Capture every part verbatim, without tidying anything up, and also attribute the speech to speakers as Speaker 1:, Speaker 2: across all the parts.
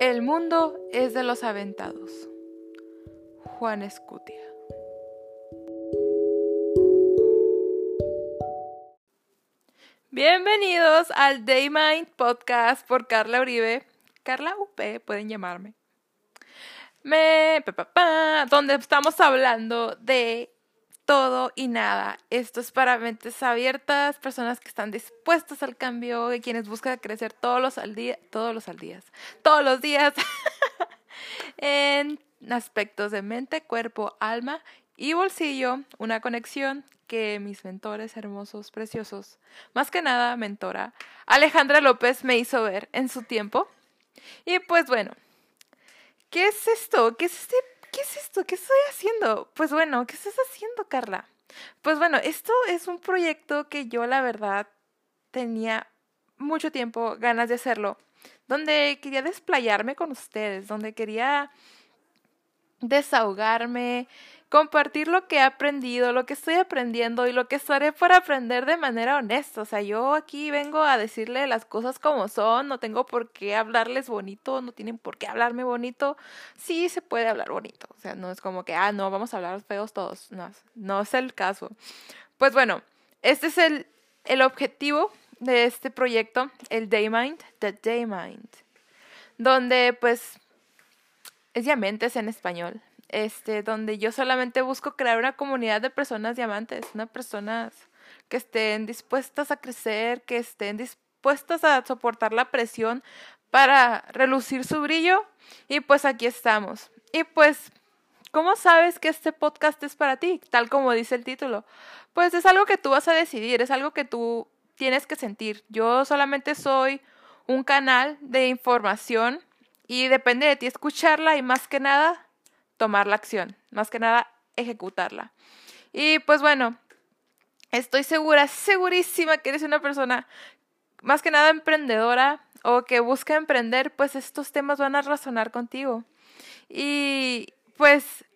Speaker 1: El mundo es de los aventados. Juan Escutia. Bienvenidos al Daymind Podcast por Carla Uribe. Carla U P, pueden llamarme. Me, pa, pa, pa, donde estamos hablando de todo y nada. Esto es para mentes abiertas, personas que están dispuestas al cambio y quienes buscan crecer todos los al día, todos los al días, todos los días en aspectos de mente, cuerpo, alma y bolsillo. Una conexión que mis mentores hermosos, preciosos, más que nada mentora Alejandra López me hizo ver en su tiempo. Y pues bueno, ¿qué es esto? ¿Qué es este? ¿Qué es esto? ¿Qué estoy haciendo? Pues bueno, ¿qué estás haciendo, Carla? Pues bueno, esto es un proyecto que yo la verdad tenía mucho tiempo ganas de hacerlo, donde quería desplayarme con ustedes, donde quería desahogarme, compartir lo que he aprendido, lo que estoy aprendiendo y lo que estaré por aprender de manera honesta. O sea, yo aquí vengo a decirle las cosas como son, no tengo por qué hablarles bonito, no tienen por qué hablarme bonito. Sí se puede hablar bonito, o sea, no es como que, ah, no, vamos a hablar feos todos, no, no es el caso. Pues bueno, este es el, el objetivo de este proyecto, el Daymind, The Daymind, donde pues es diamantes en español. Este, donde yo solamente busco crear una comunidad de personas diamantes, unas personas que estén dispuestas a crecer, que estén dispuestas a soportar la presión para relucir su brillo. Y pues aquí estamos. Y pues, ¿cómo sabes que este podcast es para ti? Tal como dice el título. Pues es algo que tú vas a decidir, es algo que tú tienes que sentir. Yo solamente soy un canal de información y depende de ti escucharla y más que nada tomar la acción, más que nada ejecutarla. Y pues bueno, estoy segura, segurísima que eres una persona más que nada emprendedora o que busca emprender, pues estos temas van a resonar contigo. Y pues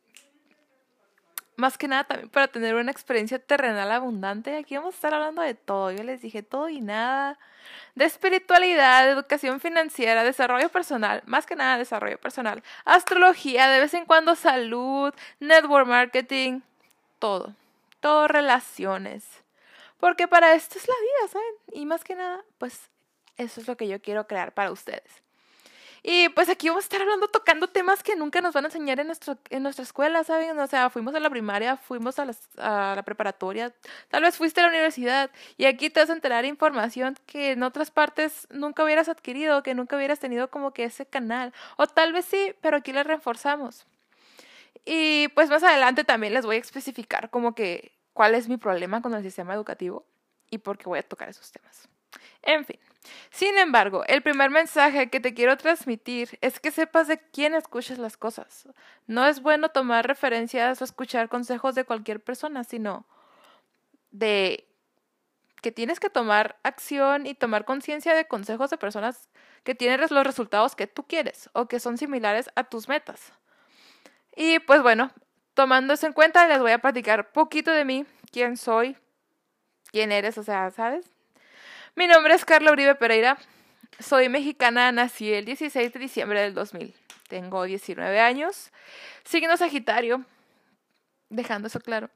Speaker 1: más que nada también para tener una experiencia terrenal abundante. Aquí vamos a estar hablando de todo. Yo les dije todo y nada. De espiritualidad, de educación financiera, desarrollo personal, más que nada desarrollo personal, astrología, de vez en cuando salud, network marketing, todo. Todo relaciones. Porque para esto es la vida, ¿saben? Y más que nada, pues eso es lo que yo quiero crear para ustedes. Y pues aquí vamos a estar hablando, tocando temas que nunca nos van a enseñar en, nuestro, en nuestra escuela, ¿saben? O sea, fuimos a la primaria, fuimos a, las, a la preparatoria, tal vez fuiste a la universidad y aquí te vas a enterar información que en otras partes nunca hubieras adquirido, que nunca hubieras tenido como que ese canal. O tal vez sí, pero aquí les reforzamos. Y pues más adelante también les voy a especificar como que cuál es mi problema con el sistema educativo y por qué voy a tocar esos temas. En fin. Sin embargo, el primer mensaje que te quiero transmitir es que sepas de quién escuchas las cosas. No es bueno tomar referencias o escuchar consejos de cualquier persona, sino de que tienes que tomar acción y tomar conciencia de consejos de personas que tienen los resultados que tú quieres o que son similares a tus metas. Y pues bueno, tomando eso en cuenta, les voy a platicar poquito de mí, quién soy, quién eres, o sea, ¿sabes? Mi nombre es Carla Uribe Pereira, soy mexicana, nací el dieciséis de diciembre del dos mil, tengo diecinueve años, signo Sagitario, dejando eso claro.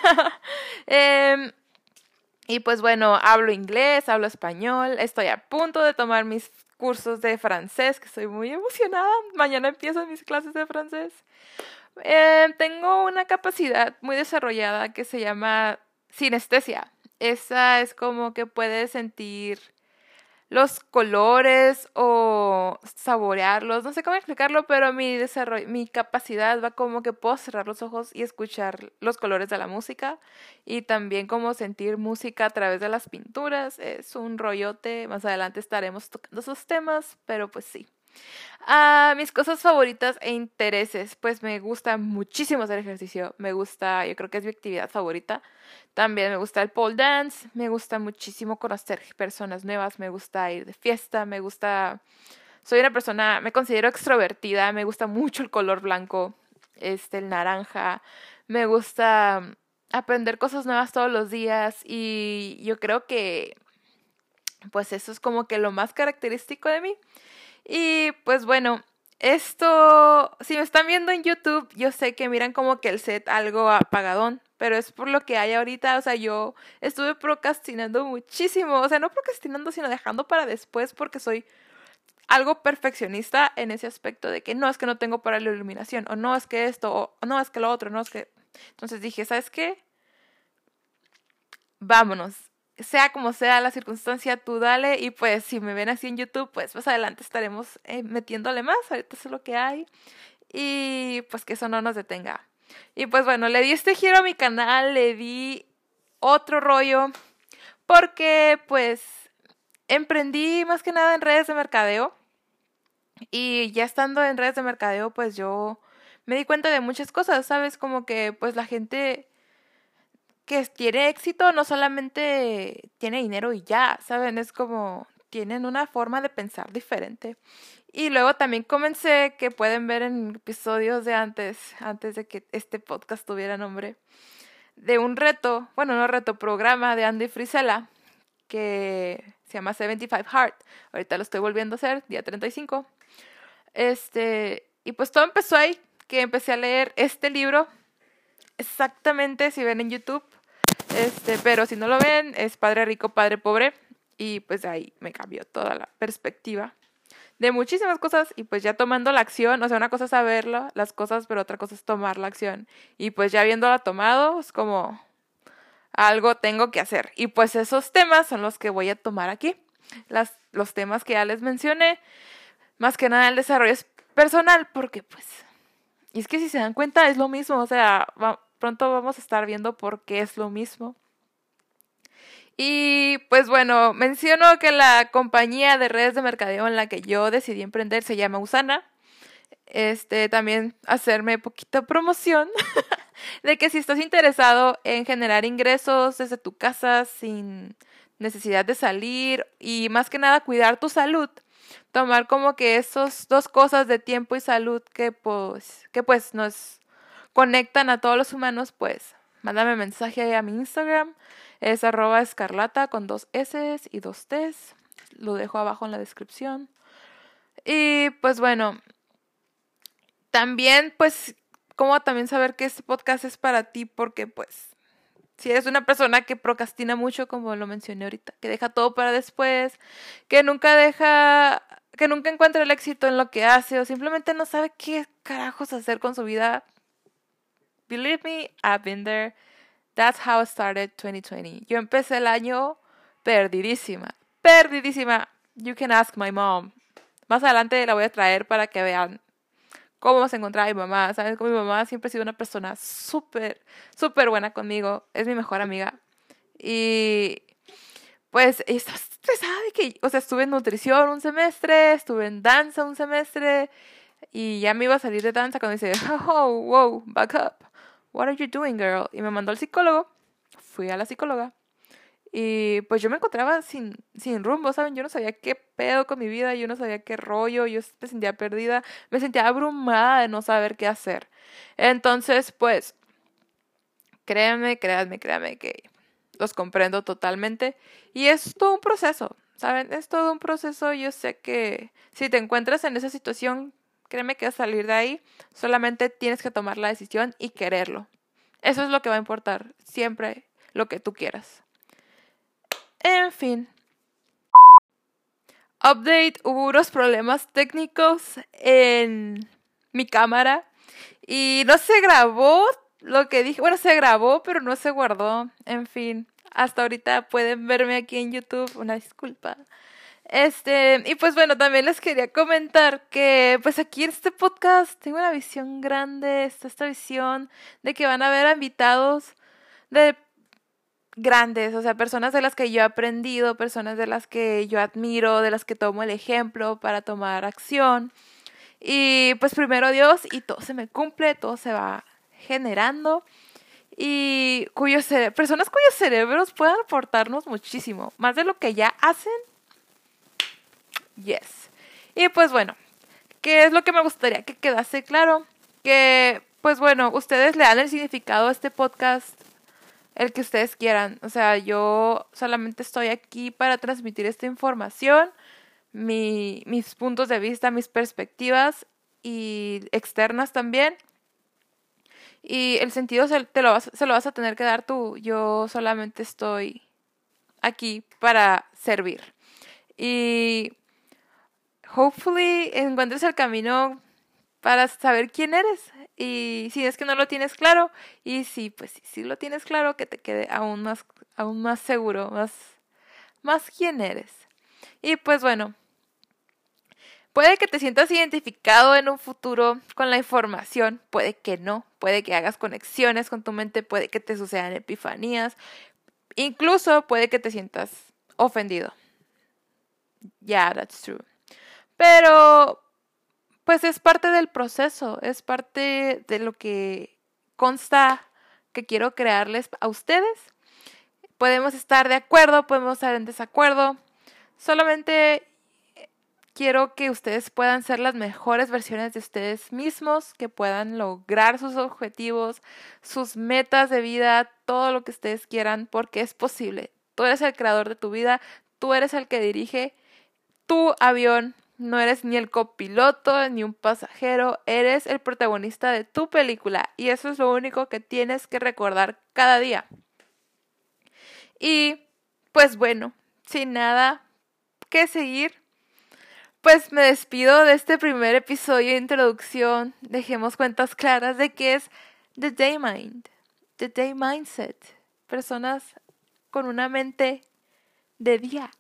Speaker 1: eh, y pues bueno, hablo inglés, hablo español, estoy a punto de tomar mis cursos de francés, que estoy muy emocionada, mañana empiezo mis clases de francés. Eh, tengo una capacidad muy desarrollada que se llama sinestesia. Esa es como que puedes sentir los colores o saborearlos, no sé cómo explicarlo, pero mi desarrollo, mi capacidad va como que puedo cerrar los ojos y escuchar los colores de la música y también como sentir música a través de las pinturas. Es un rollote, más adelante estaremos tocando esos temas, pero pues sí. Ah, mis cosas favoritas e intereses, pues me gusta muchísimo hacer ejercicio, me gusta, yo creo que es mi actividad favorita. También me gusta el pole dance, me gusta muchísimo conocer personas nuevas, me gusta ir de fiesta, me gusta, soy una persona, me considero extrovertida, me gusta mucho el color blanco, este, el naranja, me gusta aprender cosas nuevas todos los días y yo creo que pues eso es como que lo más característico de mí. Y pues bueno, esto, si me están viendo en YouTube, yo sé que miran como que el set algo apagadón, pero es por lo que hay ahorita. O sea, yo estuve procrastinando muchísimo, o sea, no procrastinando, sino dejando para después porque soy algo perfeccionista en ese aspecto de que no, es que no tengo para la iluminación, o no, es que esto, o no, es que lo otro, no, es que... Entonces dije, ¿sabes qué? Vámonos. Sea como sea la circunstancia, tú dale. Y pues si me ven así en YouTube, pues más adelante estaremos eh, metiéndole más. Ahorita es lo que hay. Y pues que eso no nos detenga. Y pues bueno, le di este giro a mi canal, le di otro rollo. Porque pues emprendí más que nada en redes de mercadeo. Y ya estando en redes de mercadeo, pues yo me di cuenta de muchas cosas, ¿sabes? Como que pues la gente que tiene éxito no solamente tiene dinero y ya, ¿saben? Es como tienen una forma de pensar diferente. Y luego también comencé, que pueden ver en episodios de antes, antes de que este podcast tuviera nombre, de un reto, bueno, no reto, programa de Andy Frisella, que se llama setenta y cinco Hard. Ahorita lo estoy volviendo a hacer, día treinta y cinco. Este, y pues todo empezó ahí, que empecé a leer este libro, exactamente, si ven en YouTube, este, pero si no lo ven, es Padre Rico, Padre Pobre, y pues ahí me cambió toda la perspectiva de muchísimas cosas, y pues ya tomando la acción, o sea, una cosa es saberlo, las cosas, pero otra cosa es tomar la acción, y pues ya habiéndola tomado, es como algo tengo que hacer, y pues esos temas son los que voy a tomar aquí, las, los temas que ya les mencioné, más que nada el desarrollo personal, porque pues, y es que si se dan cuenta es lo mismo, o sea, va, pronto vamos a estar viendo por qué es lo mismo. Y pues bueno, menciono que la compañía de redes de mercadeo en la que yo decidí emprender se llama Usana. Este, también hacerme poquita promoción de que si estás interesado en generar ingresos desde tu casa sin necesidad de salir y más que nada cuidar tu salud, tomar como que esos dos cosas de tiempo y salud que pues, que pues nos conectan a todos los humanos, pues mándame mensaje a mi Instagram, es arroba escarlata con dos S y dos T's, lo dejo abajo en la descripción. Y pues bueno, también pues como también saber que este podcast es para ti, porque pues si eres una persona que procrastina mucho, como lo mencioné ahorita, que deja todo para después, que nunca deja, que nunca encuentra el éxito en lo que hace o simplemente no sabe qué carajos hacer con su vida. Believe me, I've been there. That's how I started twenty twenty. Yo empecé el año perdidísima, perdidísima. You can ask my mom. Más adelante la voy a traer para que vean cómo se encontraba mi mamá, ¿sabes? Como mi mamá siempre ha sido una persona súper, súper buena conmigo. Es mi mejor amiga. Y pues estaba estresada de que, o sea, estuve en nutrición un semestre, estuve en danza un semestre y ya me iba a salir de danza cuando dice, oh, wow, back up. What are you doing, girl? Y me mandó al psicólogo. Fui a la psicóloga. Y pues yo me encontraba sin, sin rumbo, ¿saben? Yo no sabía qué pedo con mi vida, yo no sabía qué rollo, yo me sentía perdida, me sentía abrumada de no saber qué hacer. Entonces, pues, créanme, créanme, créanme que los comprendo totalmente. Y es todo un proceso, ¿saben? Es todo un proceso. Yo sé que si te encuentras en esa situación, créeme que a salir de ahí, solamente tienes que tomar la decisión y quererlo. Eso es lo que va a importar, siempre lo que tú quieras. En fin. Update, hubo unos problemas técnicos en mi cámara y no se grabó lo que dije. Bueno, se grabó, pero no se guardó. En fin, hasta ahorita pueden verme aquí en YouTube. Una disculpa. Este, y pues bueno, también les quería comentar que pues aquí en este podcast tengo una visión grande, está esta visión de que van a haber invitados de grandes, o sea, personas de las que yo he aprendido, personas de las que yo admiro, de las que tomo el ejemplo para tomar acción. Y pues primero Dios, y todo se me cumple, todo se va generando. Y cuyos cere- personas cuyos cerebros puedan aportarnos muchísimo, más de lo que ya hacen. Yes. Y pues bueno, ¿qué es lo que me gustaría que quedase claro? Que pues bueno, ustedes le dan el significado a este podcast el que ustedes quieran. O sea, yo solamente estoy aquí para transmitir esta información, mi, mis puntos de vista, mis perspectivas y externas también. Y el sentido se, te lo vas, se lo vas a tener que dar tú. Yo solamente estoy aquí para servir. Y hopefully encuentres el camino para saber quién eres. Y si es que no lo tienes claro, y si pues si, si lo tienes claro, que te quede aún más, aún más seguro, más, más quién eres. Y pues bueno, puede que te sientas identificado en un futuro con la información, puede que no, puede que hagas conexiones con tu mente, puede que te sucedan epifanías, incluso puede que te sientas ofendido. Yeah, that's true. Pero pues es parte del proceso, es parte de lo que consta que quiero crearles a ustedes. Podemos estar de acuerdo, podemos estar en desacuerdo. Solamente quiero que ustedes puedan ser las mejores versiones de ustedes mismos, que puedan lograr sus objetivos, sus metas de vida, todo lo que ustedes quieran, porque es posible. Tú eres el creador de tu vida, tú eres el que dirige tu avión. No eres ni el copiloto ni un pasajero, eres el protagonista de tu película y eso es lo único que tienes que recordar cada día. Y pues bueno, sin nada que seguir, pues me despido de este primer episodio de introducción. Dejemos cuentas claras de qué es The Day Mind, The Day Mindset. Personas con una mente de día.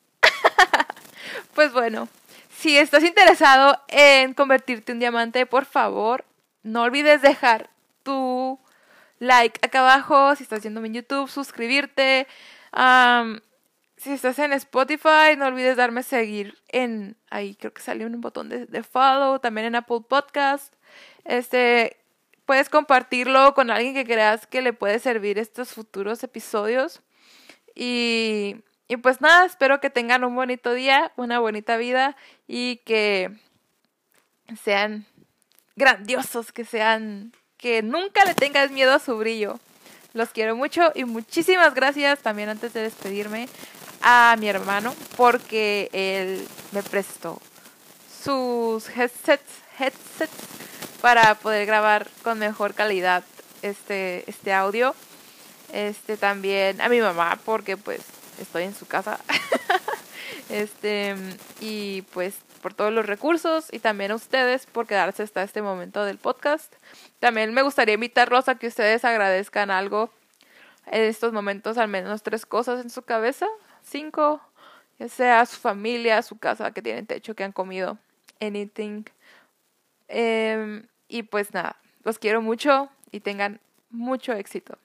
Speaker 1: Pues bueno. Si estás interesado en convertirte en diamante, por favor, no olvides dejar tu like acá abajo. Si estás viéndome en YouTube, suscribirte. Um, si estás en Spotify, no olvides darme seguir en... Ahí creo que salió un botón de, de follow. También en Apple Podcast. Este, puedes compartirlo con alguien que creas que le puede servir estos futuros episodios. Y... Y pues nada, espero que tengan un bonito día, una bonita vida y que sean grandiosos, que sean, que nunca le tengas miedo a su brillo. Los quiero mucho y muchísimas gracias también antes de despedirme a mi hermano porque él me prestó sus headsets, headsets para poder grabar con mejor calidad este, este audio. Este también a mi mamá porque pues estoy en su casa. este y pues por todos los recursos y también a ustedes por quedarse hasta este momento del podcast. También me gustaría invitarlos a que ustedes agradezcan algo en estos momentos, al menos tres cosas en su cabeza, cinco, ya sea su familia, su casa, que tienen techo, que han comido, anything. Eh, y pues nada, los quiero mucho y tengan mucho éxito.